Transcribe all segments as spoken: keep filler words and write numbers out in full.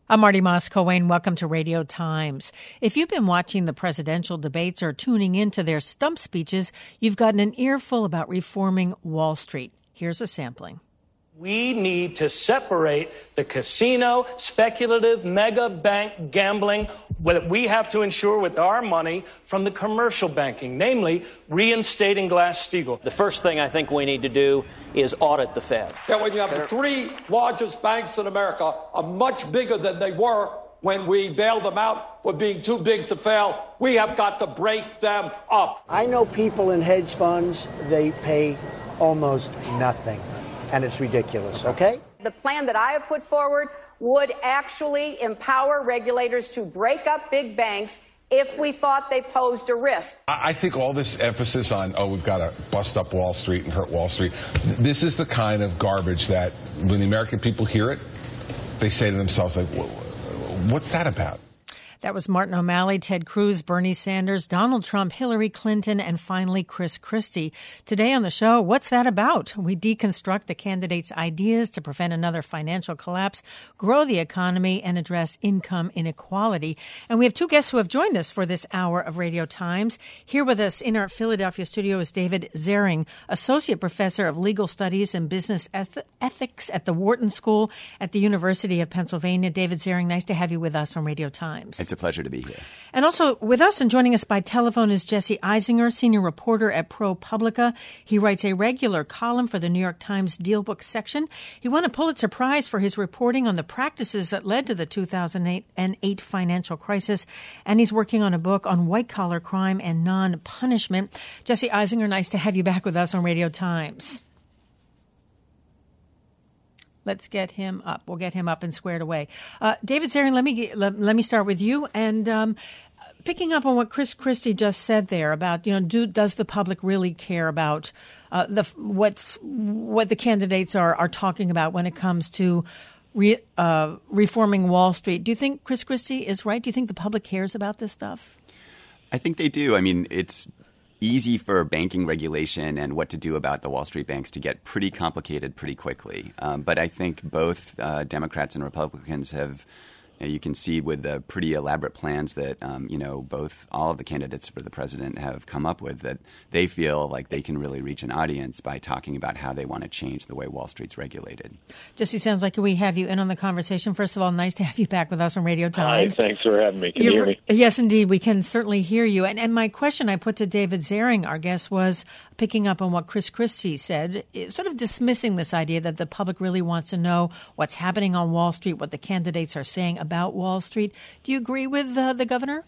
I'm Marty Moss-Coane. Welcome to Radio Times. If you've been watching the presidential debates or tuning into their stump speeches, you've gotten an earful about reforming Wall Street. Here's a sampling. We need to separate the casino, speculative, mega bank gambling that we have to ensure with our money from the commercial banking, namely reinstating Glass-Steagall. The first thing I think we need to do is audit the Fed. That when you have the three largest banks in America are much bigger than they were when we bailed them out for being too big to fail, we have got to break them up. I know people in hedge funds, they pay almost nothing. And it's ridiculous, okay? The plan that I have put forward would actually empower regulators to break up big banks if we thought they posed a risk. I think all this emphasis on, oh, we've got to bust up Wall Street and hurt Wall Street, this is the kind of garbage that when the American people hear it, they say to themselves, like, what's that about? That was Martin O'Malley, Ted Cruz, Bernie Sanders, Donald Trump, Hillary Clinton, and finally Chris Christie. Today on the show, what's that about? We deconstruct the candidates' ideas to prevent another financial collapse, grow the economy, and address income inequality. And we have two guests who have joined us for this hour of Radio Times. Here with us in our Philadelphia studio is David Zering, Associate Professor of Legal Studies and Business Eth- Ethics at the Wharton School at the University of Pennsylvania. David Zering, nice to have you with us on Radio Times. It's a pleasure to be here. And also with us and joining us by telephone is Jesse Eisinger, senior reporter at ProPublica. He writes a regular column for the New York Times Dealbook section. He won a Pulitzer Prize for his reporting on the practices that led to the two thousand eight financial crisis. And he's working on a book on white-collar crime and non-punishment. Jesse Eisinger, nice to have you back with us on Radio Times. Let's get him up. We'll get him up and squared away. Uh, David Zering, let me get, let, let me start with you. And um, picking up on what Chris Christie just said there about, you know, do, does the public really care about uh, the what's what the candidates are are talking about when it comes to re, uh, reforming Wall Street? Do you think Chris Christie is right? Do you think the public cares about this stuff? I think they do. I mean, it's easy for banking regulation and what to do about the Wall Street banks to get pretty complicated pretty quickly. Um, but I think both uh, Democrats and Republicans have, you know, you can see with the pretty elaborate plans that, um, you know, both all of the candidates for the president have come up with, that they feel like they can really reach an audience by talking about how they want to change the way Wall Street's regulated. Jesse, sounds like we have you in on the conversation. First of all, nice to have you back with us on Radio Times. Hi, thanks for having me. Can you hear me? Yes, indeed. We can certainly hear you. And, and my question I put to David Zering, our guest, was picking up on what Chris Christie said, sort of dismissing this idea that the public really wants to know what's happening on Wall Street, what the candidates are saying about Wall Street. Do you agree with uh, the governor?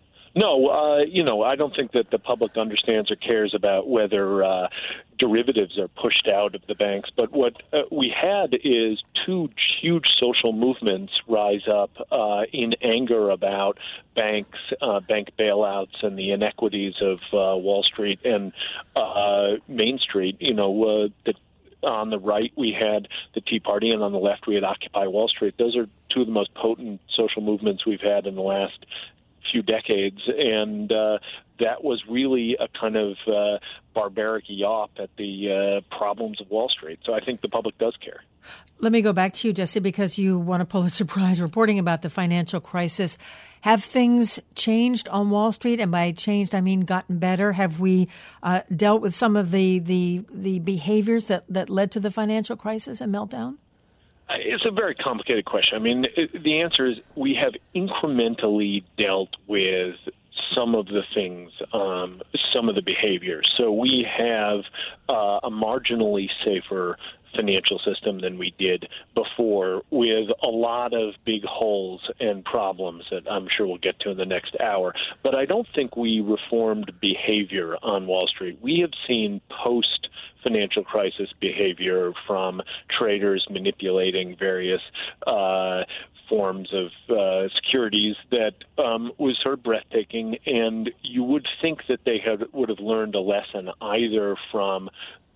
No, uh, you know, I don't think that the public understands or cares about whether uh, derivatives are pushed out of the banks. But what uh, we had is two huge social movements rise up uh, in anger about banks, uh, bank bailouts, and the inequities of uh, Wall Street and uh, Main Street. You know, uh, the on the right, we had the Tea Party, and on the left, we had Occupy Wall Street. Those are two of the most potent social movements we've had in the last few decades, and uh, that was really a kind of uh, barbaric yawp at the uh, problems of Wall Street. So I think the public does care. Let me go back to you, Jesse, because you won a Pulitzer Prize reporting about the financial crisis. Have things changed on Wall Street? And by changed, I mean gotten better. Have we uh, dealt with some of the, the, the behaviors that, that led to the financial crisis and meltdown? It's a very complicated question. I mean, it, the answer is we have incrementally dealt with some of the things, um, some of the behaviors. So we have uh, a marginally safer financial system than we did before, with a lot of big holes and problems that I'm sure we'll get to in the next hour. But I don't think we reformed behavior on Wall Street. We have seen post financial crisis behavior from traders manipulating various uh, forms of uh, securities that um, was sort of breathtaking, and you would think that they had would have learned a lesson either from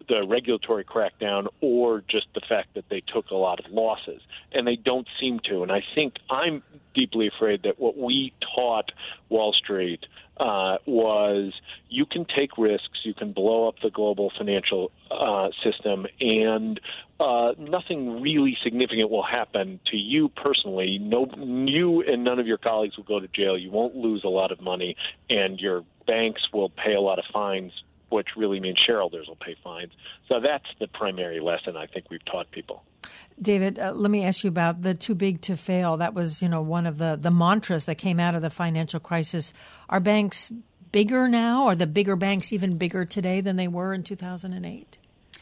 the regulatory crackdown or just the fact that they took a lot of losses. And they don't seem to. And I think I'm deeply afraid that what we taught Wall Street uh, was you can take risks, you can blow up the global financial uh, system, and uh, nothing really significant will happen to you personally. No, you and none of your colleagues will go to jail. You won't lose a lot of money, and your banks will pay a lot of fines, which really means shareholders will pay fines. So that's the primary lesson I think we've taught people. David, uh, let me ask you about the too big to fail. That was, you know, one of the, the mantras that came out of the financial crisis. Are banks bigger now? Are the bigger banks even bigger today than they were in two thousand eight?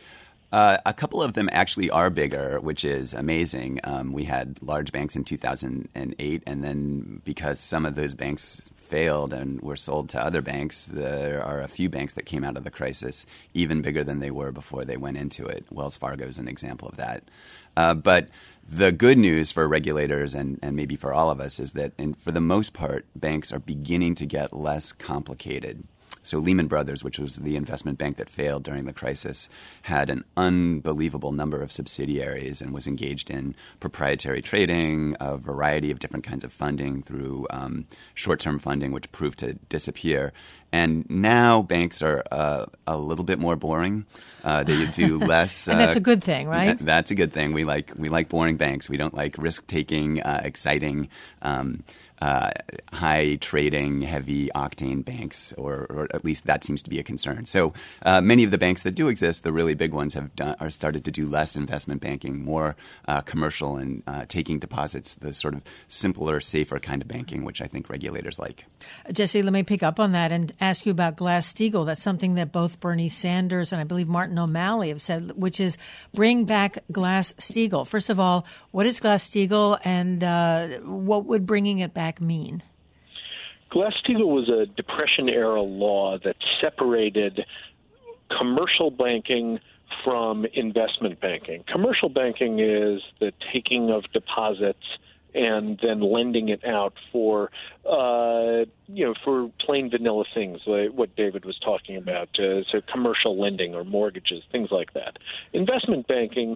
Uh, a couple of them actually are bigger, which is amazing. Um, we had large banks in two thousand eight, and then because some of those banks failed and were sold to other banks, there are a few banks that came out of the crisis even bigger than they were before they went into it. Wells Fargo is an example of that. Uh, but the good news for regulators and, and maybe for all of us is that, in, for the most part, banks are beginning to get less complicated. So Lehman Brothers, which was the investment bank that failed during the crisis, had an unbelievable number of subsidiaries and was engaged in proprietary trading, a variety of different kinds of funding through um, short-term funding, which proved to disappear. And now banks are uh, a little bit more boring. Uh, they do less. And that's uh, a good thing, right? That's a good thing. We like we like boring banks. We don't like risk-taking, uh, exciting, um, uh, high trading, heavy octane banks, or, or at least that seems to be a concern. So uh, many of the banks that do exist, the really big ones, have done, are started to do less investment banking, more uh, commercial and uh, taking deposits, the sort of simpler, safer kind of banking, which I think regulators like. Jesse, let me pick up on that and ask you about Glass-Steagall. That's something that both Bernie Sanders and I believe Martin O'Malley have said, which is bring back Glass-Steagall. First of all, what is Glass-Steagall, and uh, what would bringing it back mean? Glass-Steagall was a Depression-era law that separated commercial banking from investment banking. Commercial banking is the taking of deposits and then lending it out for, uh, you know, for plain vanilla things, like what David was talking about, uh, so commercial lending or mortgages, things like that. Investment banking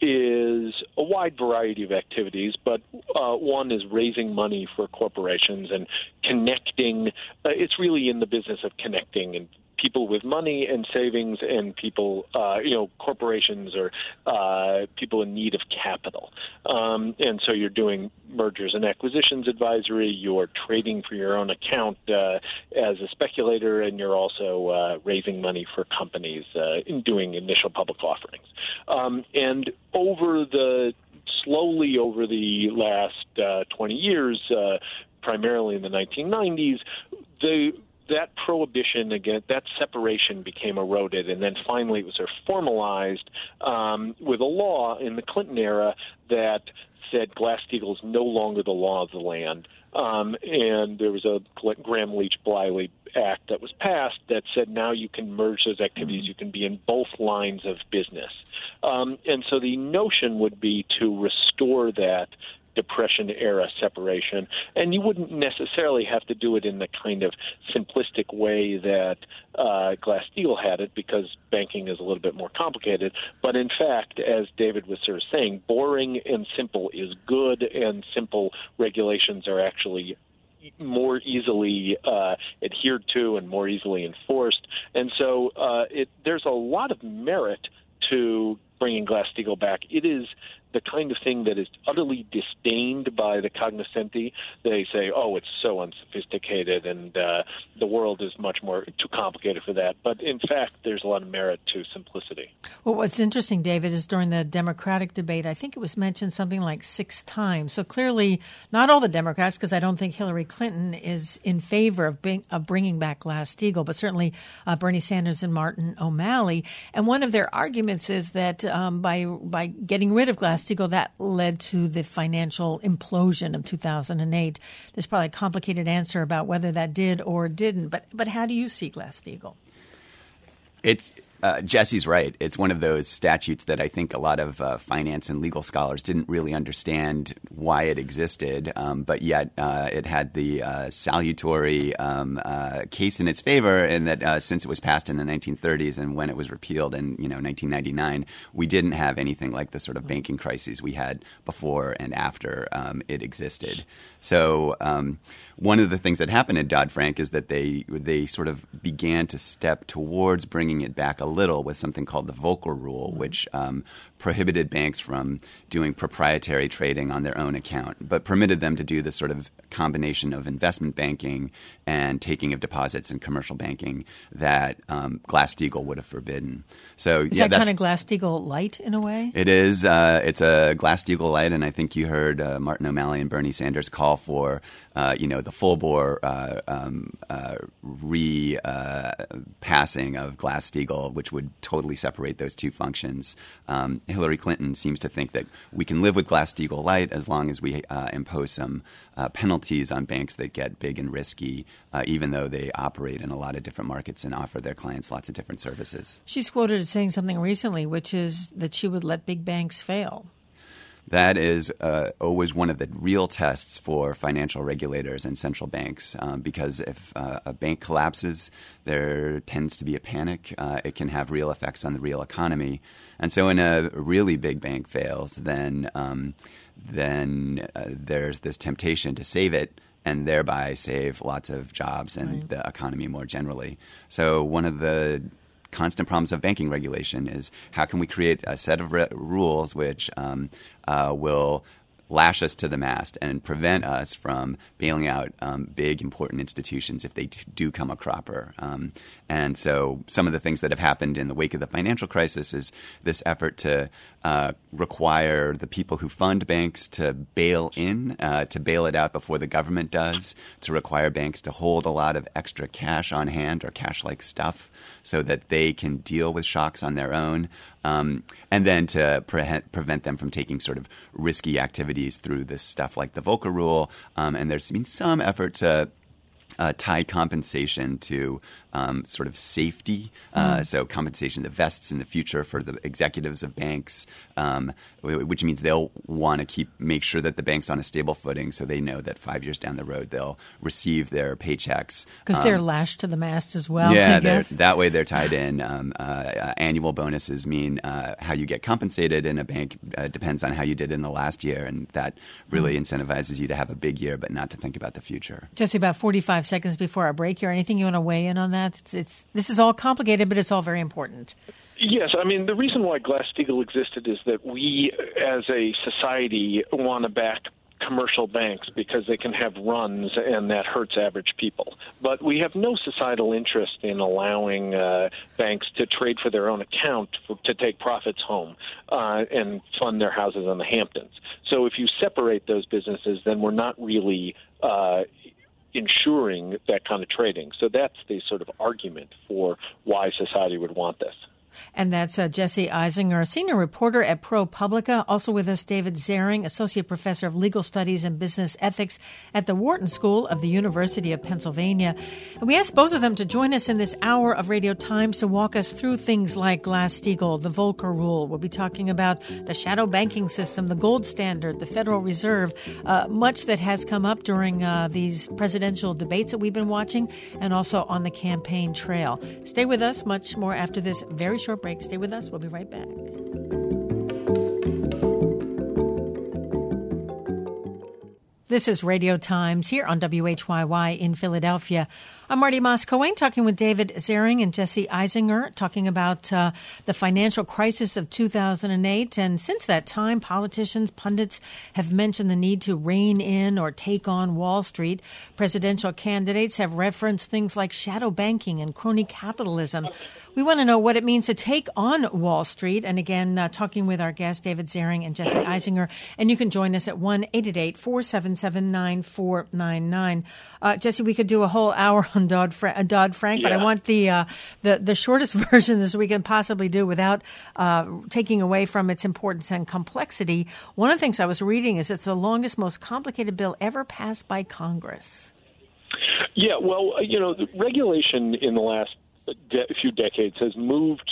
is a wide variety of activities, but uh, one is raising money for corporations and connecting. Uh, it's really in the business of connecting and people with money and savings and people, uh, you know, corporations or uh, people in need of capital. Um, and so you're doing mergers and acquisitions advisory, you're trading for your own account uh, as a speculator, and you're also uh, raising money for companies uh, in doing initial public offerings. Um, and over the, slowly over the last uh, twenty years, uh, primarily in the nineteen nineties, the that prohibition, again, that separation became eroded, and then finally it was sort of formalized um, with a law in the Clinton era that said Glass-Steagall is no longer the law of the land. Um, and there was a Gramm-Leach-Bliley Act that was passed that said now you can merge those activities. You can be in both lines of business. Um, and so the notion would be to restore that Depression-era separation, and you wouldn't necessarily have to do it in the kind of simplistic way that uh, Glass-Steagall had it, because banking is a little bit more complicated. But in fact, as David was sort of saying, boring and simple is good, and simple regulations are actually more easily uh, adhered to and more easily enforced. And so uh, it, there's a lot of merit to bringing Glass-Steagall back. It is the kind of thing that is utterly disdained by the cognoscenti. They say, oh, it's so unsophisticated and uh, the world is much more too complicated for that. But in fact, there's a lot of merit to simplicity. Well, what's interesting, David, is during the Democratic debate, I think it was mentioned something like six times. So clearly, not all the Democrats, because I don't think Hillary Clinton is in favor of, being, of bringing back Glass-Steagall, but certainly uh, Bernie Sanders and Martin O'Malley. And one of their arguments is that um, by by getting rid of Glass-Steagall, that led to the financial implosion of two thousand eight. There's probably a complicated answer about whether that did or didn't, but but how do you see Glass-Steagall? It's Uh, Jesse's right. It's one of those statutes that I think a lot of uh, finance and legal scholars didn't really understand why it existed, um, but yet uh, it had the uh, salutary um, uh, case in its favor in that uh, since it was passed in the nineteen thirties and when it was repealed in you know nineteen ninety-nine, we didn't have anything like the sort of banking crises we had before and after um, it existed. So um, one of the things that happened in Dodd-Frank is that they they sort of began to step towards bringing it back a little with something called the Volcker Rule, which um, prohibited banks from doing proprietary trading on their own account, but permitted them to do this sort of combination of investment banking and taking of deposits in commercial banking that um, Glass-Steagall would have forbidden. So is yeah, that kind of Glass-Steagall light in a way? It is. Uh, it's a Glass-Steagall light, and I think you heard uh, Martin O'Malley and Bernie Sanders call for, uh, you know, the full bore uh, um, uh, re uh, passing of Glass-Steagall, which would totally separate those two functions. Um, Hillary Clinton seems to think that we can live with Glass-Steagall light as long as we uh, impose some uh, penalties on banks that get big and risky, uh, even though they operate in a lot of different markets and offer their clients lots of different services. She's quoted as saying something recently, which is that she would let big banks fail. That is uh, always one of the real tests for financial regulators and central banks, um, because if uh, a bank collapses, there tends to be a panic. Uh, it can have real effects on the real economy. And so when a really big bank fails, then um, then uh, there's this temptation to save it and thereby save lots of jobs and right. the economy more generally. So one of the constant problems of banking regulation is how can we create a set of re- rules which um, uh, will lash us to the mast and prevent us from bailing out um, big, important institutions if they t- do come a cropper. Um, and so some of the things that have happened in the wake of the financial crisis is this effort to uh, require the people who fund banks to bail in, uh, to bail it out before the government does, to require banks to hold a lot of extra cash on hand or cash-like stuff so that they can deal with shocks on their own, um, and then to pre- prevent them from taking sort of risky activities through this stuff like the Volcker Rule. Um, and there's been some effort to uh, tie compensation to um, sort of safety. Uh, mm. So compensation that vests in the future for the executives of banks, um, which means they'll want to keep make sure that the bank's on a stable footing so they know that five years down the road they'll receive their paychecks. Because um, they're lashed to the mast as well, yeah, I guess. that way they're tied in. Um, uh, uh, annual bonuses mean uh, how you get compensated in a bank uh, depends on how you did in the last year, and that really mm. incentivizes you to have a big year but not to think about the future. Jesse, about forty-five seconds before our break here, anything you want to weigh in on that? It's, it's this is all complicated, but it's all very important. Yes, I mean, the reason why Glass-Steagall existed is that we, as a society, want to back commercial banks because they can have runs and that hurts average people. But we have no societal interest in allowing uh, banks to trade for their own account for, to take profits home uh, and fund their houses in the Hamptons. So if you separate those businesses, then we're not really uh, ensuring that kind of trading. So that's the sort of argument for why society would want this. And that's uh, Jesse Eisinger, a senior reporter at ProPublica. Also with us, David Zering, associate professor of legal studies and business ethics at the Wharton School of the University of Pennsylvania. And we asked both of them to join us in this hour of Radio Times to walk us through things like Glass-Steagall, the Volcker Rule. We'll be talking about the shadow banking system, the gold standard, the Federal Reserve, uh, much that has come up during uh, these presidential debates that we've been watching, and also on the campaign trail. Stay with us. Much more after this very short break. Stay with us. We'll be right back. This is Radio Times here on W H Y Y in Philadelphia. I'm Marty Moss-Cohen talking with David Zering and Jesse Eisinger, talking about uh, the financial crisis of two thousand eight. And since that time, politicians, pundits have mentioned the need to rein in or take on Wall Street. Presidential candidates have referenced things like shadow banking and crony capitalism. We want to know what it means to take on Wall Street. And again, uh, talking with our guests, David Zering and Jesse Eisinger. And you can join us at one eight eight eight, four seven seven, nine four nine nine. Uh, Jesse, we could do a whole hour on Dodd-Frank, Dodd-Frank yeah. but I want the, uh, the the shortest version as we can possibly do without uh, taking away from its importance and complexity. One of the things I was reading is it's the longest, most complicated bill ever passed by Congress. Yeah, well, you know, the regulation in the last de- few decades has moved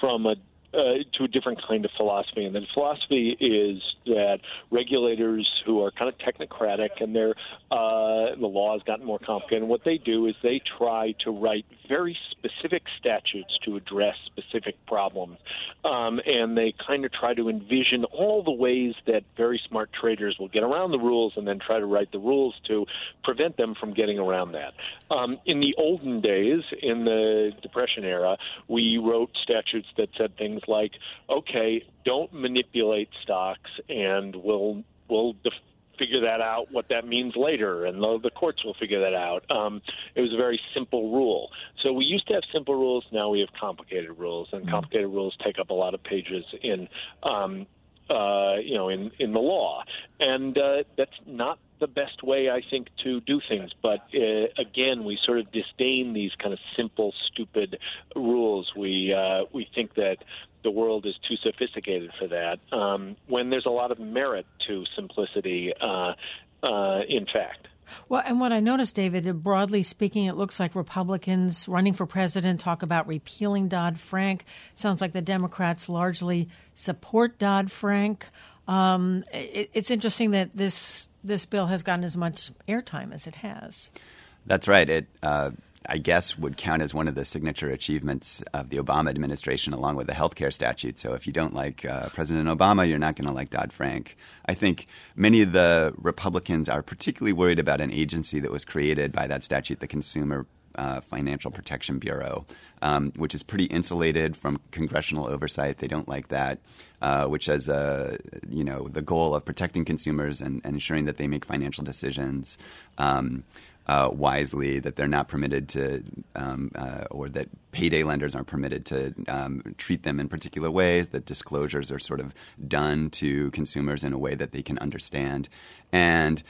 from a Uh, to a different kind of philosophy. And the philosophy is that regulators who are kind of technocratic and they're, uh, the law has gotten more complicated, and what they do is they try to write very specific statutes to address specific problems. Um, and they kind of try to envision all the ways that very smart traders will get around the rules and then try to write the rules to prevent them from getting around that. Um, in the olden days, in the Depression era, we wrote statutes that said things like, okay, don't manipulate stocks, and we'll we'll def- figure that out, what that means later, and the, the courts will figure that out. Um, it was a very simple rule. So we used to have simple rules. Now we have complicated rules, and complicated rules take up a lot of pages in, um, uh, you know, in, in the law. And uh, that's not the best way, I think, to do things. But uh, again, we sort of disdain these kind of simple, stupid rules. We uh, we think that the world is too sophisticated for that, um, when there's a lot of merit to simplicity, uh, uh, in fact. Well, and what I noticed, David, broadly speaking, it looks like Republicans running for president talk about repealing Dodd-Frank. Sounds like the Democrats largely support Dodd-Frank. Um, it, it's interesting that this this bill has gotten as much airtime as it has. That's right. It, uh, I guess, would count as one of the signature achievements of the Obama administration, along with the healthcare statute. So if you don't like uh, President Obama, you're not going to like Dodd-Frank. I think many of the Republicans are particularly worried about an agency that was created by that statute, the Consumer uh, Financial Protection Bureau, um, which is pretty insulated from congressional oversight. They don't like that, uh, which has a, you know, the goal of protecting consumers and, and ensuring that they make financial decisions Um Uh, wisely, that they're not permitted to um, uh, or that payday lenders aren't permitted to um, treat them in particular ways, that disclosures are sort of done to consumers in a way that they can understand. And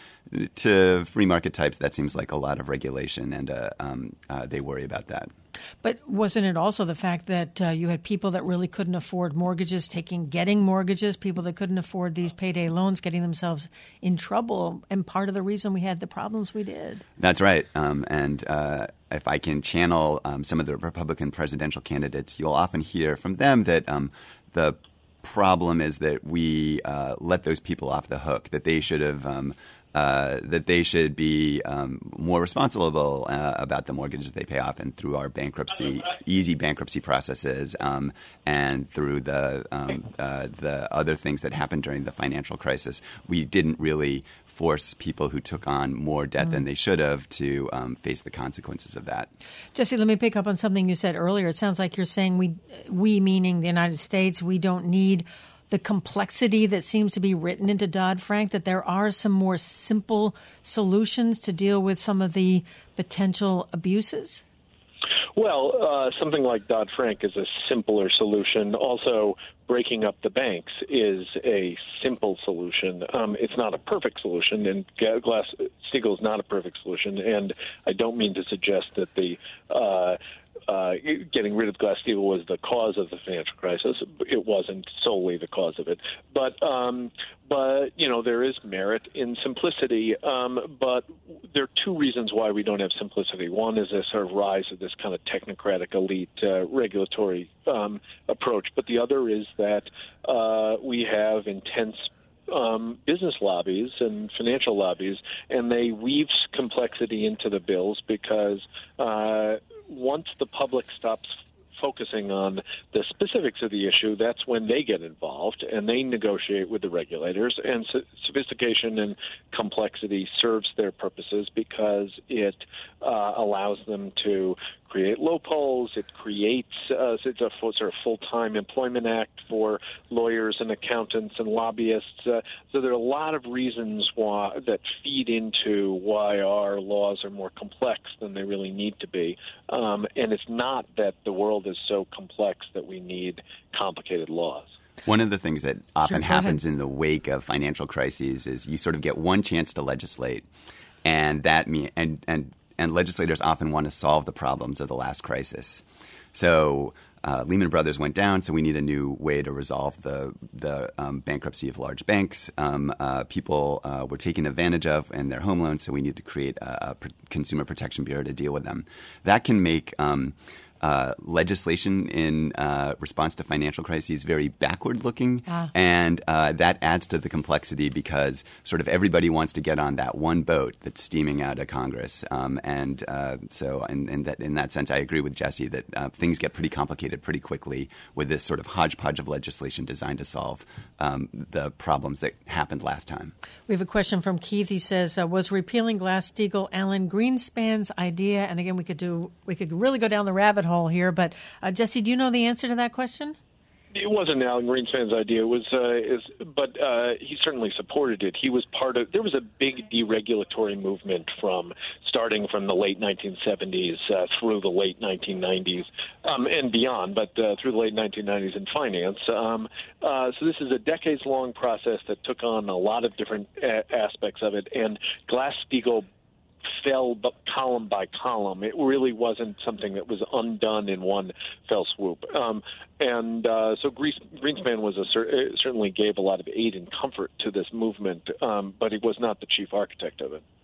to free market types, that seems like a lot of regulation, and uh, um, uh, they worry about that. But wasn't it also the fact that uh, you had people that really couldn't afford mortgages taking getting mortgages, people that couldn't afford these payday loans getting themselves in trouble, and part of the reason we had the problems we did? That's right. Um, and uh, if I can channel um, some of the Republican presidential candidates, you'll often hear from them that um, the problem is that we uh, let those people off the hook, that they should have um, Uh, that they should be um, more responsible uh, about the mortgages they pay off, and through our bankruptcy, easy bankruptcy processes, um, and through the um, uh, the other things that happened during the financial crisis, we didn't really force people who took on more debt mm. than they should have to um, face the consequences of that. Jesse, let me pick up on something you said earlier. It sounds like you're saying we, we meaning the United States, we don't need the complexity that seems to be written into Dodd-Frank, that there are some more simple solutions to deal with some of the potential abuses? Well, uh, something like Dodd-Frank is a simpler solution. Also, breaking up the banks is a simple solution. Um, it's not a perfect solution, and Glass-Steagall is not a perfect solution. And I don't mean to suggest that the uh, Uh, getting rid of Glass-Steagall was the cause of the financial crisis. It wasn't solely the cause of it. But, um, but you know, there is merit in simplicity. Um, but there are two reasons why we don't have simplicity. One is a sort of rise of this kind of technocratic elite uh, regulatory um, approach. But the other is that uh, we have intense Um, business lobbies and financial lobbies, and they weave complexity into the bills because uh, once the public stops focusing on the specifics of the issue, that's when they get involved and they negotiate with the regulators. And so- sophistication and complexity serves their purposes because it uh, allows them to create loopholes. It creates uh, it's a full, sort of full-time employment act for lawyers and accountants and lobbyists. Uh, so there are a lot of reasons why that feed into why our laws are more complex than they really need to be. Um, and it's not that the world is so complex that we need complicated laws. One of the things that often Sure, happens in the wake of financial crises is you sort of get one chance to legislate, and that mean and and and legislators often want to solve the problems of the last crisis. So uh, Lehman Brothers went down, so we need a new way to resolve the the um, bankruptcy of large banks. Um, uh, people uh, were taken advantage of in their home loans, so we need to create a, a Consumer Protection Bureau to deal with them. That can make um, uh, legislation in uh, response to financial crises very backward-looking, ah. and uh, that adds to the complexity because sort of everybody wants to get on that one boat that's steaming out of Congress. Um, and uh, so in, in, that, in that sense, I agree with Jesse that uh, things get pretty complicated pretty quickly with this sort of hodgepodge of legislation designed to solve um, the problems that happened last time. We have a question from Keith. He says, uh, was repealing Glass-Steagall Alan Greenspan's idea? And again, we could do we could really go down the rabbit hole here. But uh, Jesse, do you know the answer to that question? It wasn't Alan Greenspan's idea. It was, uh, is, but uh, he certainly supported it. He was part of. There was a big deregulatory movement from starting from the late nineteen seventies uh, through the late nineteen nineties um, and beyond, but uh, through the late nineteen nineties in finance. Um, uh, so this is a decades-long process that took on a lot of different a- aspects of it, and Glass-Steagall fell column by column. It really wasn't something that was undone in one fell swoop. Um, and uh, so Greenspan was a, certainly gave a lot of aid and comfort to this movement, um, but he was not the chief architect of it.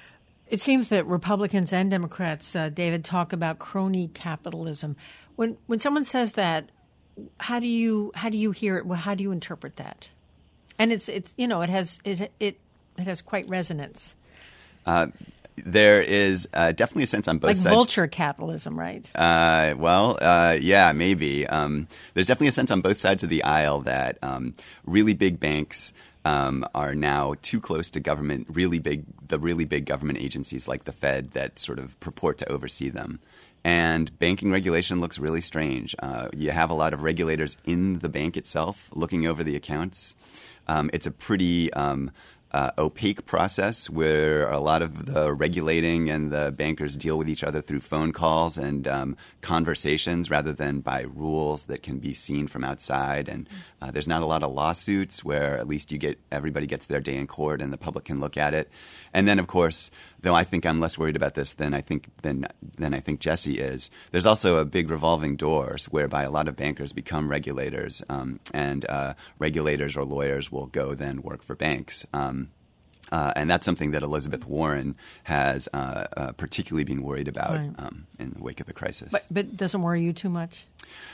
It seems that Republicans and Democrats, uh, David, talk about crony capitalism. When when someone says that, how do you how do you hear it? Well, how do you interpret that? And it's it's you know it has it it it has quite resonance. Uh, There is uh, definitely a sense on both like sides. Like vulture capitalism, right? Uh, well, uh, yeah, maybe. Um, there's definitely a sense on both sides of the aisle that um, really big banks um, are now too close to government, really big, the really big government agencies like the Fed that sort of purport to oversee them. And banking regulation looks really strange. Uh, you have a lot of regulators in the bank itself looking over the accounts. Um, it's a pretty um, Uh, opaque process where a lot of the regulating and the bankers deal with each other through phone calls and um, conversations rather than by rules that can be seen from outside. And uh, there's not a lot of lawsuits where at least you get everybody gets their day in court and the public can look at it. And then, of course, though I think I'm less worried about this than I think than than I think Jesse is, there's also a big revolving doors whereby a lot of bankers become regulators, um, and uh, regulators or lawyers will go then work for banks. Um, Uh, and that's something that Elizabeth Warren has uh, uh, particularly been worried about right. um, in the wake of the crisis. But, but doesn't worry you too much?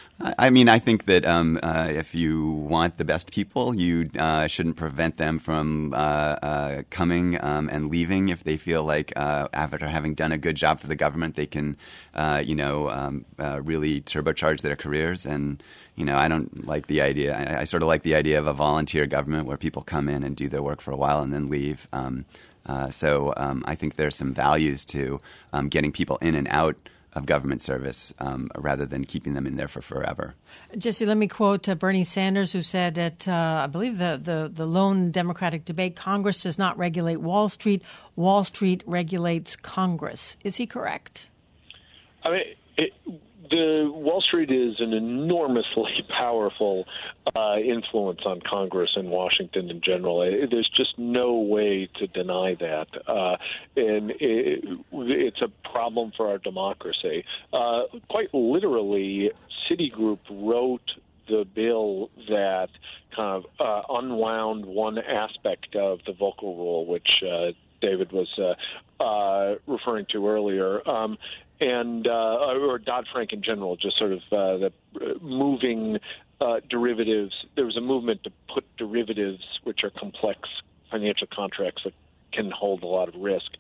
I mean, I think that um, uh, if you want the best people, you uh, shouldn't prevent them from uh, uh, coming um, and leaving if they feel like uh, after having done a good job for the government, they can, uh, you know, um, uh, really turbocharge their careers. And, you know, I don't like the idea. I, I sort of like the idea of a volunteer government where people come in and do their work for a while and then leave. Um, uh, so um, I think there's some values to um, getting people in and out of government service um, rather than keeping them in there for forever. Jesse, let me quote uh, Bernie Sanders, who said at, uh, I believe, the, the, the lone Democratic debate, Congress does not regulate Wall Street. Wall Street regulates Congress. Is he correct? I mean, it, the Wall Street is an enormously powerful uh, influence on Congress and Washington in general. It, there's just no way to deny that. Uh, and it, it's a problem for our democracy. Uh, quite literally, Citigroup wrote the bill that kind of uh, unwound one aspect of the Volcker Rule, which uh, David was uh, uh, referring to earlier. Um, and uh, or Dodd-Frank in general, just sort of uh, the moving uh, derivatives. There was a movement to put derivatives, which are complex financial contracts that can hold a lot of risk,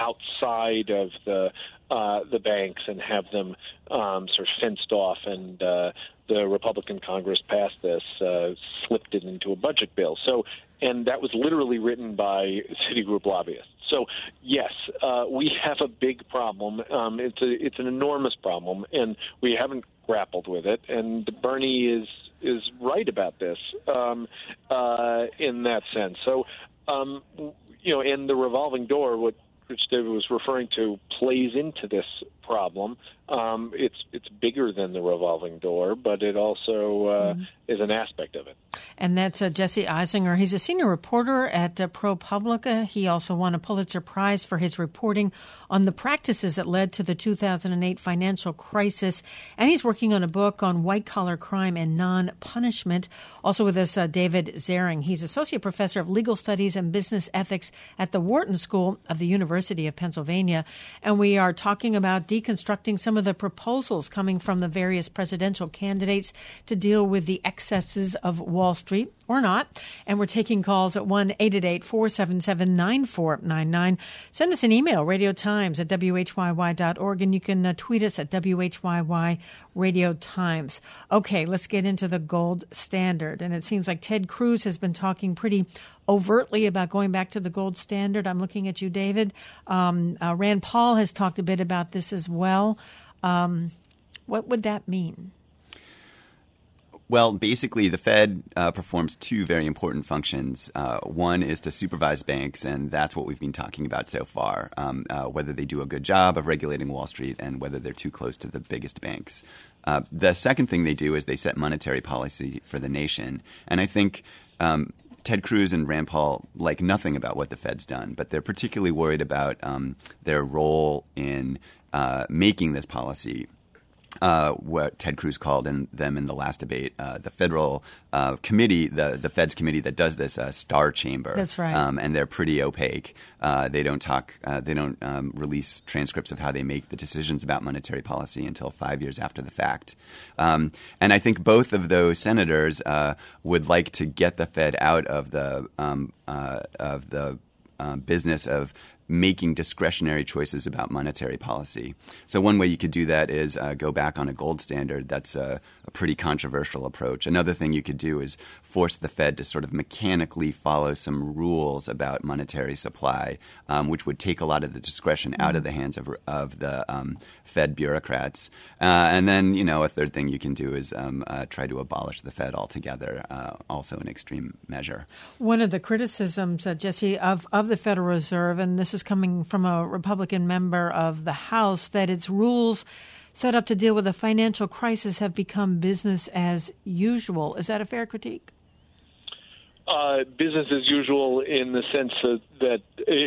outside of the uh, the banks and have them um, sort of fenced off. And uh, the Republican Congress passed this, uh, slipped it into a budget bill. So, and that was literally written by Citigroup lobbyists. So, yes, uh, we have a big problem. Um, it's a, it's an enormous problem, and we haven't grappled with it. And Bernie is is right about this um, uh, in that sense. So, um, you know, in the revolving door, what Rich David was referring to plays into this problem. Um, it's it's bigger than the revolving door, but it also uh, mm-hmm. is an aspect of it. And that's uh, Jesse Eisinger. He's a senior reporter at uh, ProPublica. He also won a Pulitzer Prize for his reporting on the practices that led to the two thousand eight financial crisis. And he's working on a book on white-collar crime and non-punishment. Also with us, uh, David Zering. He's associate professor of legal studies and business ethics at the Wharton School of the University University of Pennsylvania, and we are talking about deconstructing some of the proposals coming from the various presidential candidates to deal with the excesses of Wall Street, or not. And we're taking calls at one eight eight eight, four seven seven, nine four nine nine. Send us an email, radio times at w h y y dot org, and you can uh, tweet us at W H Y Y Radio Times. Okay, let's get into the gold standard. And it seems like Ted Cruz has been talking pretty overtly about going back to the gold standard. I'm looking at you, David. Um, uh, Rand Paul has talked a bit about this as well. Um, what would that mean? Well, basically, the Fed uh, performs two very important functions. Uh, one is to supervise banks, and that's what we've been talking about so far, um, uh, whether they do a good job of regulating Wall Street and whether they're too close to the biggest banks. Uh, the second thing they do is they set monetary policy for the nation. And I think um, Ted Cruz and Rand Paul like nothing about what the Fed's done, but they're particularly worried about um, their role in uh, making this policy. Uh, what Ted Cruz called in them in the last debate, uh, the federal uh, committee, the the Fed's committee that does this, uh, Star Chamber. That's right. Um, and they're pretty opaque. Uh, they don't talk. Uh, they don't um, release transcripts of how they make the decisions about monetary policy until five years after the fact. Um, and I think both of those senators uh, would like to get the Fed out of the um, uh, of the uh, business of making discretionary choices about monetary policy. So one way you could do that is uh, go back on a gold standard. That's a, a pretty controversial approach. Another thing you could do is force the Fed to sort of mechanically follow some rules about monetary supply, um, which would take a lot of the discretion out of the hands of, of the um, Fed bureaucrats. Uh, and then, you know, a third thing you can do is um, uh, try to abolish the Fed altogether, uh, also an extreme measure. One of the criticisms, uh, Jesse, of, of the Federal Reserve, and this is coming from a Republican member of the House, that its rules set up to deal with a financial crisis have become business as usual. Is that a fair critique? Uh, business as usual in the sense that, that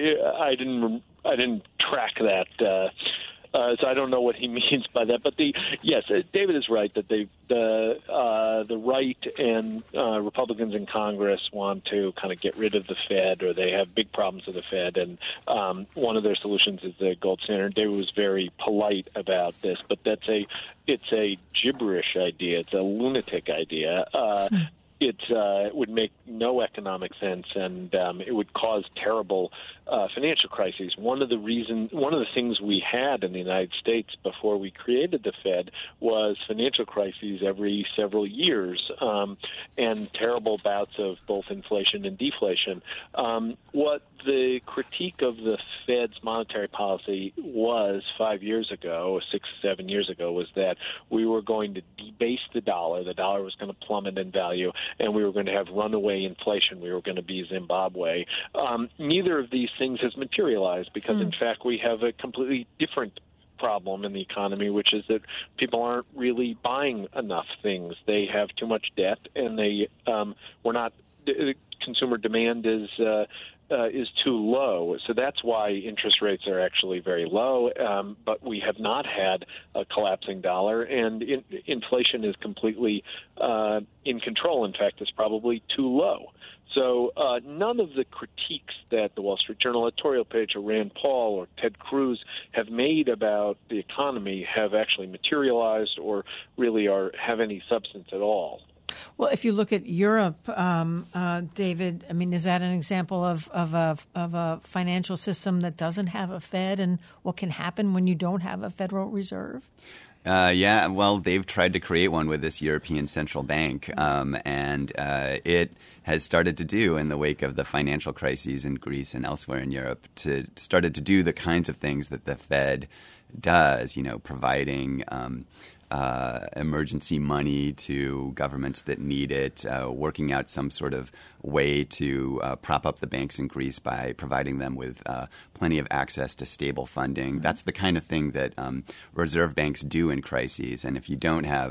I didn't I didn't track that. Uh, Uh, so I don't know what he means by that, but the yes, David is right that they the uh, the right and uh, Republicans in Congress want to kind of get rid of the Fed, or they have big problems with the Fed, and um, one of their solutions is the gold standard. David was very polite about this, but that's a it's a gibberish idea. It's a lunatic idea. Uh, It uh, would make no economic sense, and um, it would cause terrible uh, financial crises. One of the reasons, one of the things we had in the United States before we created the Fed was financial crises every several years, um, and terrible bouts of both inflation and deflation. Um, what the critique of the Fed's monetary policy was five years ago, or six, seven years ago, was that we were going to debase the dollar. The dollar was going to plummet in value, and we were going to have runaway inflation. We were going to be Zimbabwe. Um, neither of these things has materialized because, mm. in fact, we have a completely different problem in the economy, which is that people aren't really buying enough things. They have too much debt, and they um, we're not. Uh, consumer demand is. Uh, Uh, is too low. So that's why interest rates are actually very low, um, but we have not had a collapsing dollar, and in, inflation is completely uh, in control. In fact, it's probably too low. So uh, none of the critiques that the Wall Street Journal editorial page or Rand Paul or Ted Cruz have made about the economy have actually materialized or really are have any substance at all. Well, if you look at Europe, um, uh, David, I mean, is that an example of, of, a, of a financial system that doesn't have a Fed, and what can happen when you don't have a Federal Reserve? Uh, yeah, well, they've tried to create one with this European Central Bank, um, and uh, it has started to do, in the wake of the financial crises in Greece and elsewhere in Europe, to started to do the kinds of things that the Fed does, you know, providing um, Uh, emergency money to governments that need it, uh, working out some sort of way to uh, prop up the banks in Greece by providing them with uh, plenty of access to stable funding. Mm-hmm. That's the kind of thing that um, reserve banks do in crises. And if you don't have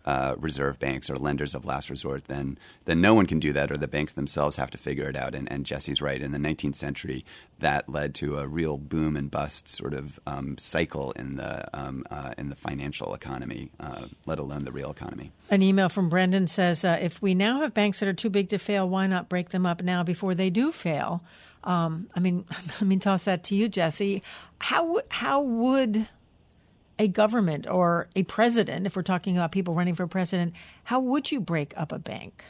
uh, reserve banks or lenders of last resort, then then no one can do that, or the banks themselves have to figure it out. And, and Jesse's right. In the nineteenth century, that led to a real boom and bust sort of um, cycle in the um, uh, in the financial economy, uh, let alone the real economy. An email from Brendan says, uh, if we now have banks that are too big to fail, why not break them up now before they do fail? Um, I mean, let me toss that to you, Jesse. How how would a government or a president, if we're talking about people running for president, how would you break up a bank?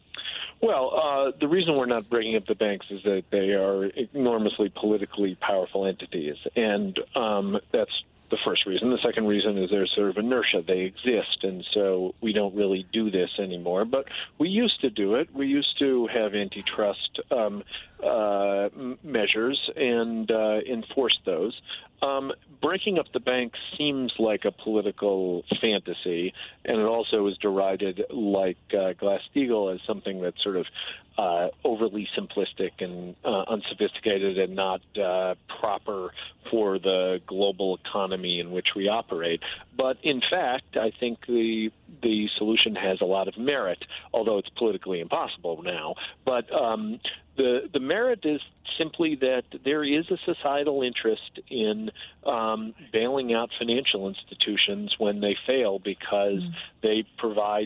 Well, uh, the reason we're not breaking up the banks is that they are enormously politically powerful entities, and um, that's the first reason. The second reason is there's sort of inertia. They exist, and so we don't really do this anymore. But we used to do it. We used to have antitrust um, uh, measures and uh, enforce those. Um, breaking up the bank seems like a political fantasy, and it also is derided, like uh, Glass-Steagall, as something that's sort of uh, overly simplistic and uh, unsophisticated and not uh, proper for the global economy in which we operate. But in fact, I think the the solution has a lot of merit, although it's politically impossible now. But um, the the merit is simply that there is a societal interest in um, bailing out financial institutions when they fail, because mm. they provide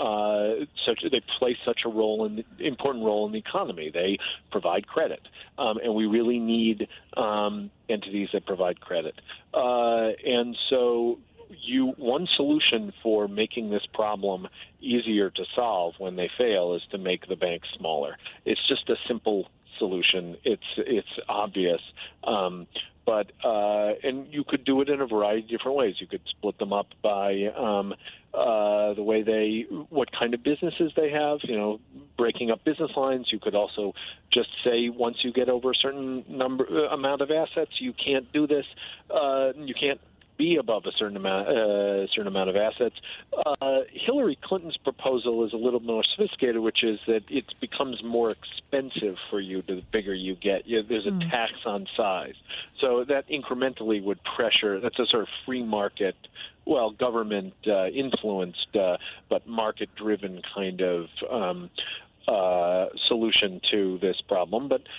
uh, such they play such a role in the, important role in the economy. They provide credit, um, and we really need um, entities that provide credit. Uh, and so, you one solution for making this problem easier to solve when they fail is to make the banks smaller. It's just a simple solution. It's it's obvious, um, but uh, and you could do it in a variety of different ways. You could split them up by um, uh, the way they, what kind of businesses they have. You know, breaking up business lines. You could also just say once you get over a certain number uh, amount of assets, you can't do this. Uh, you can't be above a certain amount, uh, certain amount of assets. Uh, Hillary Clinton's proposal is a little more sophisticated, which is that it becomes more expensive for you the bigger you get. You, there's a mm. tax on size, so that incrementally would pressure. That's a sort of free market, well, government uh, influenced, uh, but market driven kind of um, uh, solution to this problem, but.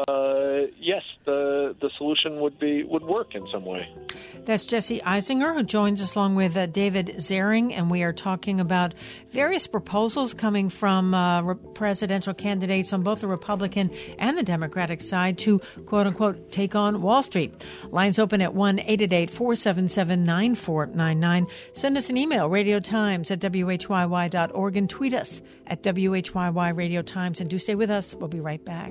Uh, yes, the the solution would be would work in some way. That's Jesse Eisinger, who joins us along with uh, David Zering, and we are talking about various proposals coming from uh, re- presidential candidates on both the Republican and the Democratic side to, quote unquote, take on Wall Street. Lines open at one eight eight eight, four seven seven, nine four nine nine. Send us an email, radio times at w h y y dot org, and tweet us at W H Y Y Radio Times. And do stay with us. We'll be right back.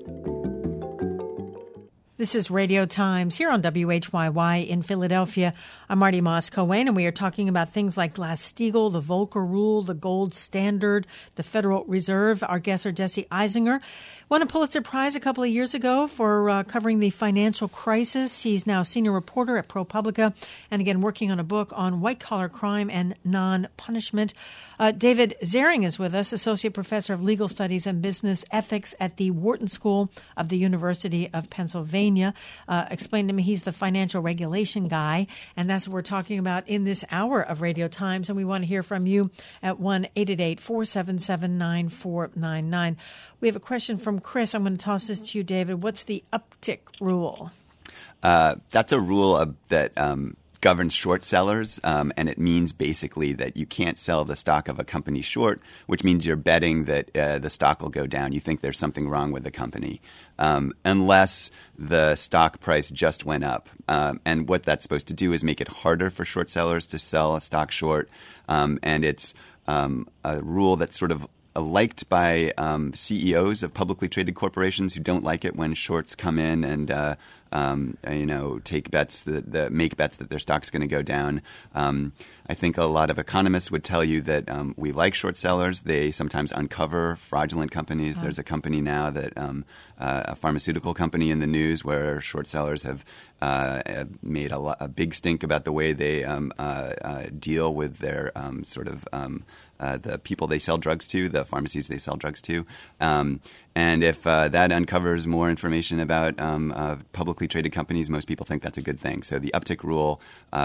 This is Radio Times here on W H Y Y in Philadelphia. I'm Marty Moss-Cohen, and we are talking about things like Glass-Steagall, the Volcker Rule, the gold standard, the Federal Reserve. Our guests are Jesse Eisinger. Won a Pulitzer Prize a couple of years ago for uh, covering the financial crisis. He's now senior reporter at ProPublica, and again working on a book on white-collar crime and non-punishment. Uh, David Zering is with us, associate professor of legal studies and business ethics at the Wharton School of the University of Pennsylvania. Uh, explained to me he's the financial regulation guy, and that's what we're talking about in this hour of Radio Times. And we want to hear from you at one eight eight eight, four seven seven, nine four nine nine. We have a question from Chris. I'm going to toss this to you, David. What's the uptick rule? Uh, that's a rule of, that um, governs short sellers, um, and it means basically that you can't sell the stock of a company short, which means you're betting that uh, the stock will go down. You think there's something wrong with the company, um, unless the stock price just went up. Um, and what that's supposed to do is make it harder for short sellers to sell a stock short, um, and it's um, a rule that's sort of liked by um, C E Os of publicly traded corporations who don't like it when shorts come in and uh, um, you know take bets that, that make bets that their stock's going to go down. Um, I think a lot of economists would tell you that um, we like short sellers. They sometimes uncover fraudulent companies. Oh. There's a company now that um, uh, a pharmaceutical company in the news where short sellers have uh, made a, lo- a big stink about the way they um, uh, uh, deal with their um, sort of um, Uh, the people they sell drugs to, the pharmacies they sell drugs to. Um, and if uh, that uncovers more information about um, uh, publicly traded companies, most people think that's a good thing. So the uptick rule uh,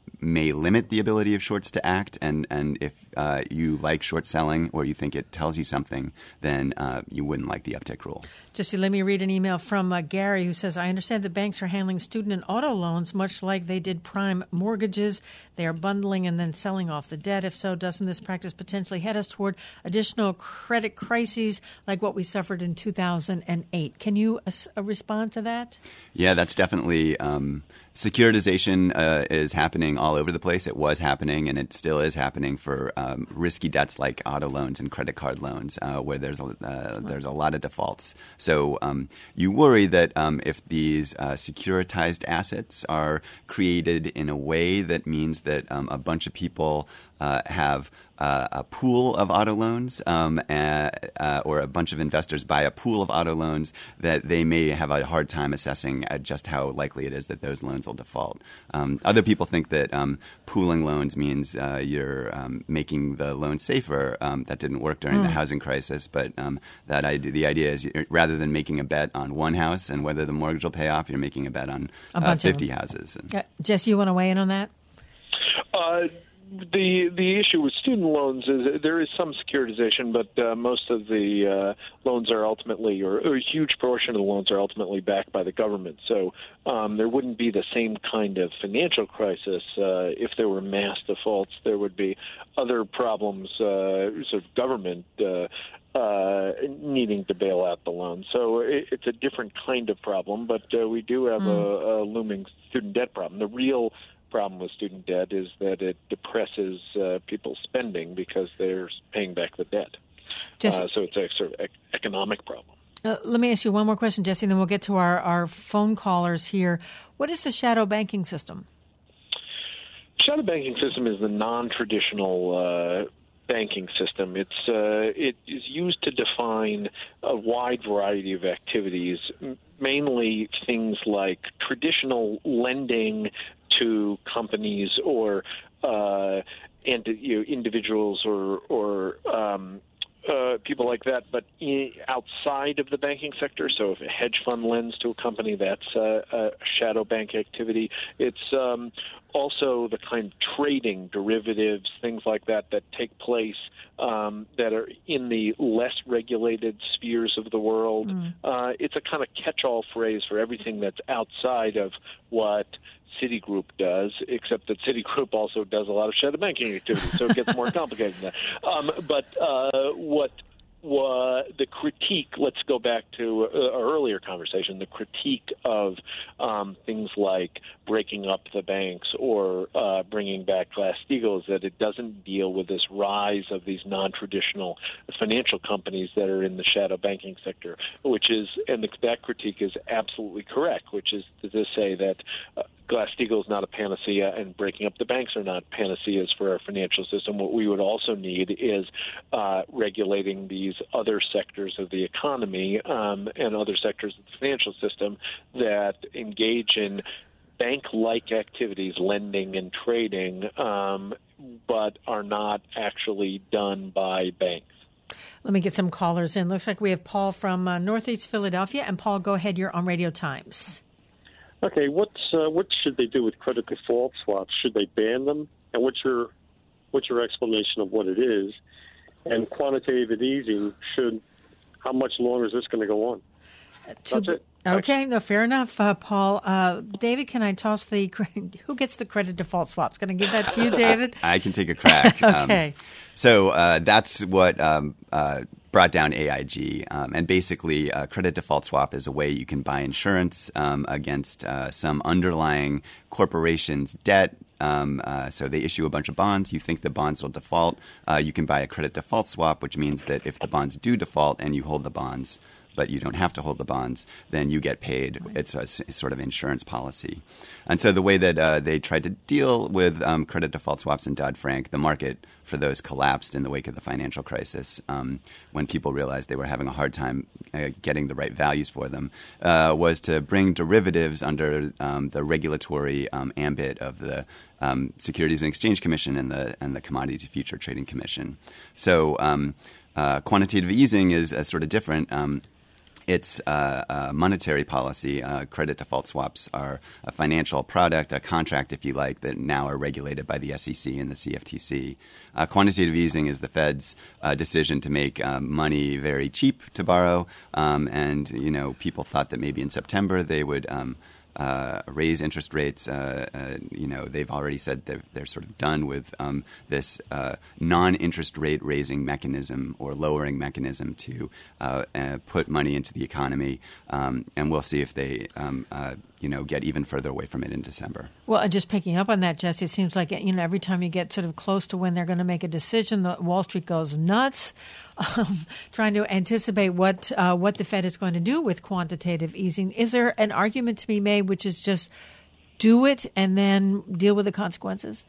may limit the ability of shorts to act. And, and if uh, you like short selling or you think it tells you something, then uh, you wouldn't like the uptick rule. Jesse, let me read an email from uh, Gary who says, I understand that banks are handling student and auto loans much like they did prime mortgages. They are bundling and then selling off the debt. If so, doesn't this practice potentially head us toward additional credit crises like what we suffered in two thousand eight? Can you uh, respond to that? Yeah, that's definitely um, securitization uh, is happening all over the place. It was happening and it still is happening for um, risky debts like auto loans and credit card loans uh, where there's a, uh, there's a lot of defaults. So um, you worry that um, if these uh, securitized assets are created in a way that means that um, a bunch of people uh, have uh, a pool of auto loans um, uh, uh, or a bunch of investors buy a pool of auto loans, that they may have a hard time assessing uh, just how likely it is that those loans will default. Um, other people think that um, pooling loans means uh, you're um, making the loan safer. Um, that didn't work during mm. the housing crisis, but um, that idea, the idea is rather than making a bet on one house and whether the mortgage will pay off, you're making a bet on uh, fifty houses. And, uh, Jesse, you want to weigh in on that? Uh, The the issue with student loans is there is some securitization, but uh, most of the uh, loans are ultimately, or, or a huge portion of the loans are ultimately backed by the government. So um, there wouldn't be the same kind of financial crisis uh, if there were mass defaults. There would be other problems, uh, sort of government uh, uh, needing to bail out the loan. So it, it's a different kind of problem, but uh, we do have mm. a, a looming student debt problem. The real problem with student debt is that it depresses uh, people's spending because they're paying back the debt. Just, uh, so it's a sort of ec- economic problem. Uh, let me ask you one more question, Jesse, and then we'll get to our, our phone callers here. What is the shadow banking system? Shadow banking system is the non-traditional uh, banking system. It's uh, it is used to define a wide variety of activities, mainly things like traditional lending to companies or uh, and you know, individuals or or um, uh, people like that, but in, outside of the banking sector. So if a hedge fund lends to a company, that's a, a shadow bank activity. It's um, also the kind of trading, derivatives, things like that that take place um, that are in the less regulated spheres of the world. Mm. Uh, it's a kind of catch-all phrase for everything that's outside of what Citigroup does, except that Citigroup also does a lot of shadow banking activity, so it gets more complicated than that. Um, but uh, what uh, the critique, let's go back to uh, our earlier conversation, the critique of um, things like breaking up the banks or uh, bringing back Glass-Steagall is that it doesn't deal with this rise of these non-traditional financial companies that are in the shadow banking sector, which is, and the, that critique is absolutely correct, which is to, to say that uh, Glass-Steagall is not a panacea, and breaking up the banks are not panaceas for our financial system. What we would also need is uh, regulating these other sectors of the economy um, and other sectors of the financial system that engage in bank-like activities, lending and trading, um, but are not actually done by banks. Let me get some callers in. Looks like we have Paul from uh, Northeast Philadelphia. And Paul, go ahead. You're on Radio Times. Okay, what's uh, what should they do with credit default swaps? Should they ban them? And what's your what's your explanation of what it is? And quantitative easing, should how much longer is this going to go on? Uh, That's it. Okay, no, fair enough, uh, Paul. Uh, David, can I toss the – who gets the credit default swaps? Can I give that to you, David? I can take a crack. Okay. Um, so uh, that's what um, uh, brought down A I G. Um, and basically, a credit default swap is a way you can buy insurance um, against uh, some underlying corporation's debt. Um, uh, so they issue a bunch of bonds. You think the bonds will default. Uh, you can buy a credit default swap, which means that if the bonds do default and you hold the bonds – but you don't have to hold the bonds, then you get paid. It's a sort of insurance policy. And so the way that uh, they tried to deal with um, credit default swaps in Dodd-Frank, the market for those collapsed in the wake of the financial crisis um, when people realized they were having a hard time uh, getting the right values for them, uh, was to bring derivatives under um, the regulatory um, ambit of the um, Securities and Exchange Commission and the, and the Commodities Future Trading Commission. So um, uh, quantitative easing is uh, sort of different. Um, its uh, uh, monetary policy. Uh, credit default swaps are a financial product, a contract, if you like, that now are regulated by the S E C and the C F T C. Uh, quantitative easing is the Fed's uh, decision to make um, money very cheap to borrow. Um, and, you know, people thought that maybe in September they would um, Uh, raise interest rates. Uh, uh, you know, they've already said they're, they're sort of done with um, this uh, non-interest rate raising mechanism or lowering mechanism to uh, uh, put money into the economy. Um, and we'll see if they, um, uh, you know, get even further away from it in December. Well, and just picking up on that, Jesse, it seems like, you know, every time you get sort of close to when they're going to make a decision, the Wall Street goes nuts, um, trying to anticipate what uh, what the Fed is going to do with quantitative easing. Is there an argument to be made, which is just do it and then deal with the consequences?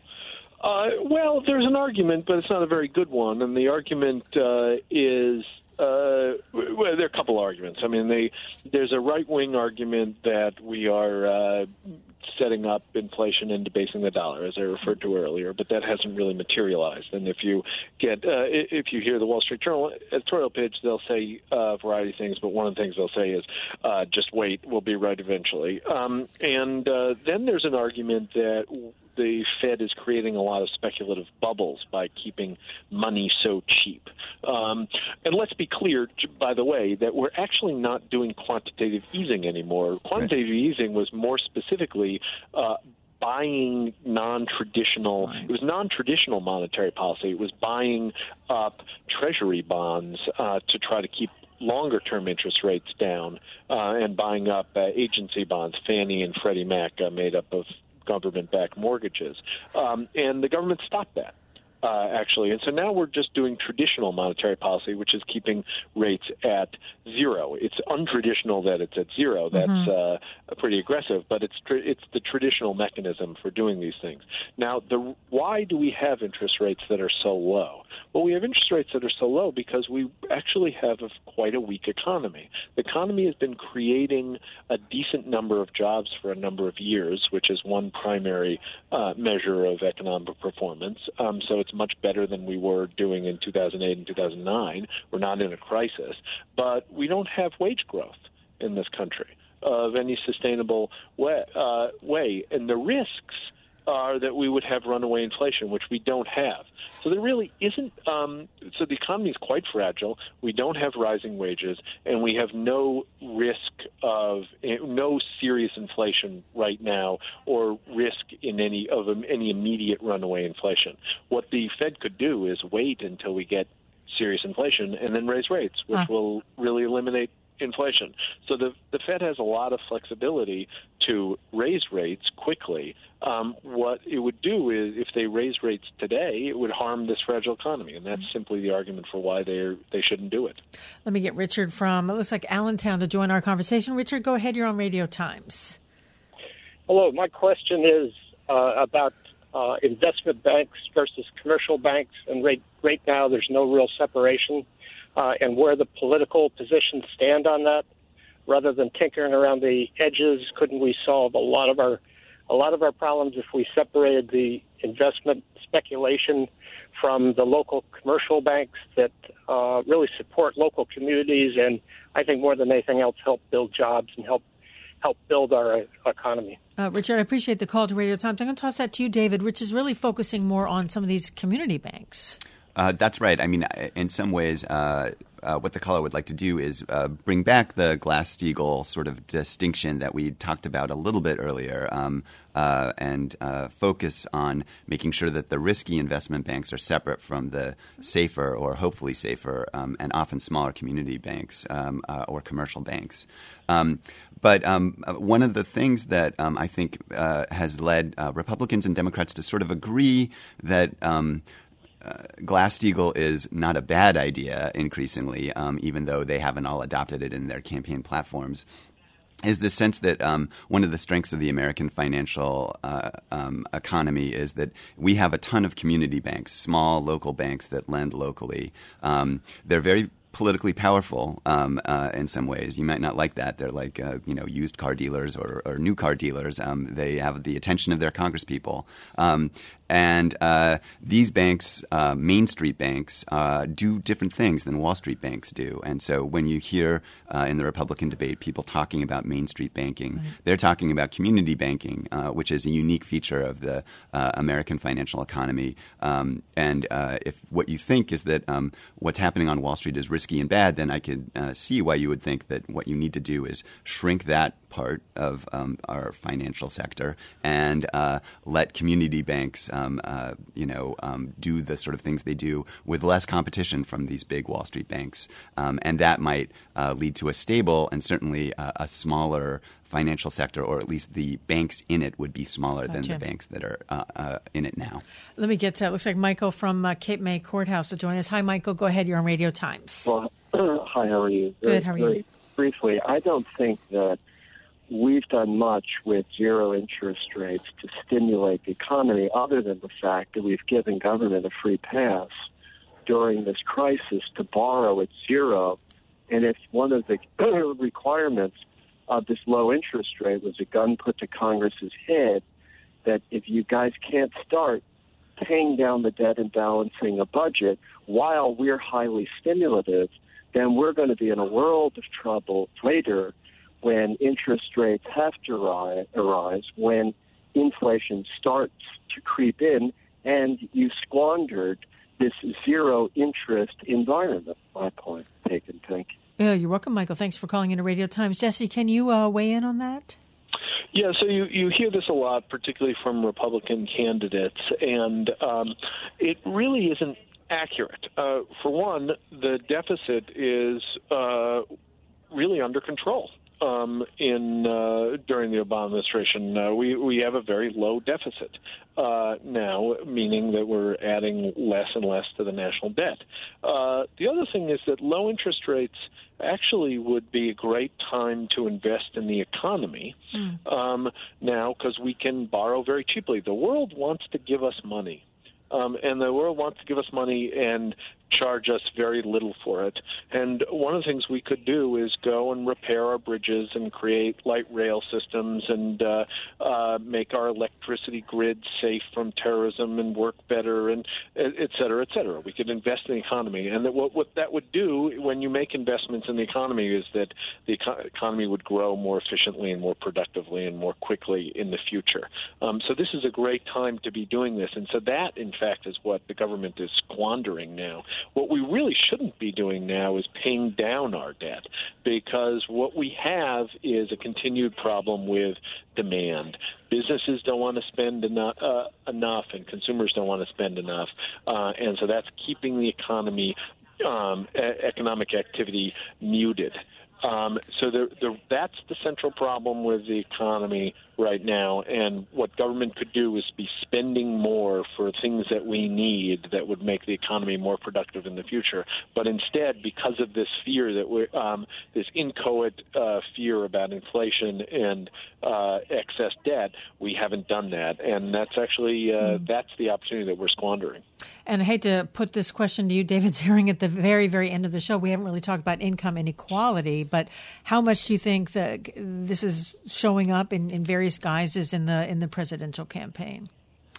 Uh, well, there's an argument, but it's not a very good one. And the argument uh, is uh, well, there are a couple arguments. I mean, they, there's a right-wing argument that we are uh, setting up inflation and debasing the dollar, as I referred to earlier, but that hasn't really materialized. And if you get, uh, if you hear the Wall Street Journal editorial page, they'll say uh, a variety of things, but one of the things they'll say is, uh, just wait, we'll be right eventually. Um, and uh, then there's an argument that the Fed is creating a lot of speculative bubbles by keeping money so cheap. Um, and let's be clear, by the way, that we're actually not doing quantitative easing anymore. Quantitative right. easing was more specifically uh, buying non-traditional – it was non-traditional monetary policy. It was buying up Treasury bonds uh, to try to keep longer-term interest rates down uh, and buying up uh, agency bonds, Fannie and Freddie Mac, uh, made up of government-backed mortgages. Um, and the government stopped that, uh, actually. And so now we're just doing traditional monetary policy, which is keeping rates at zero. It's untraditional that it's at zero. That's mm-hmm. uh, pretty aggressive, but it's tr- it's the traditional mechanism for doing these things. Now, the why do we have interest rates that are so low? Well, we have interest rates that are so low because we actually have a, quite a weak economy. The economy has been creating a decent number of jobs for a number of years, which is one primary uh, measure of economic performance. Um, so it's much better than we were doing in two thousand eight and two thousand nine. We're not in a crisis. But we don't have wage growth in this country of any sustainable way. Uh, way. And the risks are that we would have runaway inflation, which we don't have. So there really isn't um, – so the economy is quite fragile. We don't have rising wages, and we have no risk of – no serious inflation right now or risk in any of any immediate runaway inflation. What the Fed could do is wait until we get serious inflation and then raise rates, which huh. will really eliminate inflation. So the the Fed has a lot of flexibility to raise rates quickly. Um, what it would do is, if they raise rates today, it would harm this fragile economy, and that's simply the argument for why they they shouldn't do it. Let me get Richard from, it looks like Allentown, to join our conversation. Richard, go ahead. You're on Radio Times. Hello. My question is uh, about uh, investment banks versus commercial banks, and right, right now there's no real separation. Uh, and where the political positions stand on that, rather than tinkering around the edges, couldn't we solve a lot of our a lot of our problems if we separated the investment speculation from the local commercial banks that uh, really support local communities and I think more than anything else help build jobs and help help build our economy. Uh, Richard, I appreciate the call to Radio Times. I'm going to toss that to you, David, which is really focusing more on some of these community banks. Uh, that's right. I mean, in some ways, uh, uh, what the caller would like to do is uh, bring back the Glass-Steagall sort of distinction that we talked about a little bit earlier, um, uh, and uh, focus on making sure that the risky investment banks are separate from the safer or hopefully safer um, and often smaller community banks um, uh, or commercial banks. Um, But um, one of the things that um, I think uh, has led uh, Republicans and Democrats to sort of agree that um, uh, Glass-Steagall is not a bad idea increasingly, um, even though they haven't all adopted it in their campaign platforms, is the sense that um, one of the strengths of the American financial uh, um, economy is that we have a ton of community banks, small local banks that lend locally. Um, they're very politically powerful um, uh, in some ways. You might not like that. They're like, uh, you know, used car dealers or, or new car dealers. Um, they have the attention of their congresspeople. Um, And uh, these banks, uh, Main Street banks, uh, do different things than Wall Street banks do. And so when you hear uh, in the Republican debate people talking about Main Street banking, right. they're talking about community banking, uh, which is a unique feature of the uh, American financial economy. Um, and uh, if what you think is that um, what's happening on Wall Street is risky and bad, then I could uh, see why you would think that what you need to do is shrink that part of um, our financial sector and uh, let community banks, um, uh, you know, um, do the sort of things they do with less competition from these big Wall Street banks, um, and that might uh, lead to a stable and certainly uh, a smaller financial sector, or at least the banks in it would be smaller gotcha. than the banks that are uh, uh, in it now. Let me get to, it looks like Michael from uh, Cape May Courthouse to join us. Hi, Michael. Go ahead. You're on Radio Times. Well, uh, hi. How are you? Good. How are very you? Briefly, I don't think that we've done much with zero interest rates to stimulate the economy other than the fact that we've given government a free pass during this crisis to borrow at zero. And if one of the requirements of this low interest rate was a gun put to Congress's head, that if you guys can't start paying down the debt and balancing a budget while we're highly stimulative, then we're going to be in a world of trouble later when interest rates have to rise, arise, when inflation starts to creep in, and you squandered this zero interest environment. My point taken. Thank you. Yeah, you're welcome, Michael. Thanks for calling into Radio Times. Jesse, can you uh, weigh in on that? Yeah, so you, you hear this a lot, particularly from Republican candidates, and um, it really isn't accurate. Uh, for one, the deficit is uh, really under control. Um, in uh, during the Obama administration, uh, we we have a very low deficit uh, now, meaning that we're adding less and less to the national debt. Uh, the other thing is that low interest rates actually would be a great time to invest in the economy mm. um, now, because we can borrow very cheaply. The world wants to give us money. Um, and the world wants to give us money and charge us very little for it. And one of the things we could do is go and repair our bridges and create light rail systems and uh, uh, make our electricity grid safe from terrorism and work better, and et cetera, et cetera. We could invest in the economy. And that what, what that would do when you make investments in the economy is that the eco- economy would grow more efficiently and more productively and more quickly in the future. Um, so this is a great time to be doing this. And so that, in fact, is what the government is squandering now. What we really shouldn't be doing now is paying down our debt, because what we have is a continued problem with demand. Businesses don't want to spend enough, uh, enough and consumers don't want to spend enough. Uh, and so that's keeping the economy, um, e- economic activity muted. Um, so the, the, that's the central problem with the economy right now, and what government could do is be spending more for things that we need that would make the economy more productive in the future. But instead, because of this fear that we're, um, this inchoate uh, fear about inflation and uh, excess debt, we haven't done that, and that's actually uh, mm. that's the opportunity that we're squandering. And I hate to put this question to you, David Ziering, at the very, very end of the show. We haven't really talked about income inequality, but how much do you think that this is showing up in, in various guises in the in the presidential campaign?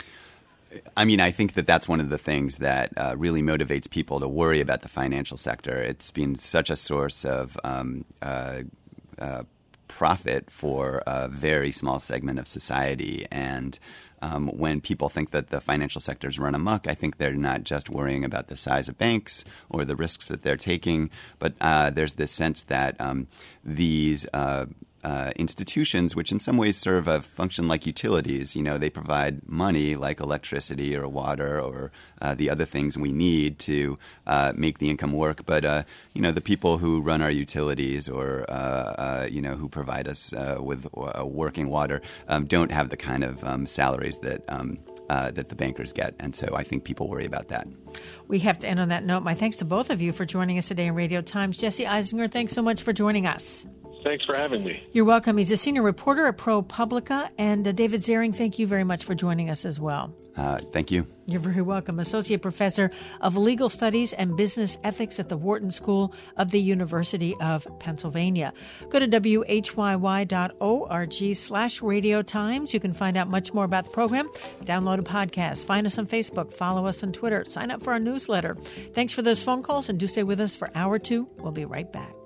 I mean, I think that that's one of the things that uh, really motivates people to worry about the financial sector. It's been such a source of um, uh, uh, profit for a very small segment of society, and Um, when people think that the financial sector's run amok, I think they're not just worrying about the size of banks or the risks that they're taking, but uh, there's this sense that um, these uh, uh, institutions, which in some ways serve a function like utilities, you know, they provide money like electricity or water or uh, the other things we need to uh, make the income work. But, uh, you know, the people who run our utilities or, uh, uh, you know, who provide us uh, with uh, working water um, don't have the kind of um, salaries that um, uh, that the bankers get. And so I think people worry about that. We have to end on that note. My thanks to both of you for joining us today in Radio Times. Jesse Eisinger, thanks so much for joining us. Thanks for having me. You're welcome. He's a senior reporter at ProPublica. And uh, David Zering, thank you very much for joining us as well. Uh, thank you. You're very welcome. Associate Professor of Legal Studies and Business Ethics at the Wharton School of the University of Pennsylvania. Go to W H Y Y dot org slash Radio Times. You can find out much more about the program. Download a podcast. Find us on Facebook. Follow us on Twitter. Sign up for our newsletter. Thanks for those phone calls, and do stay with us for hour two. We'll be right back.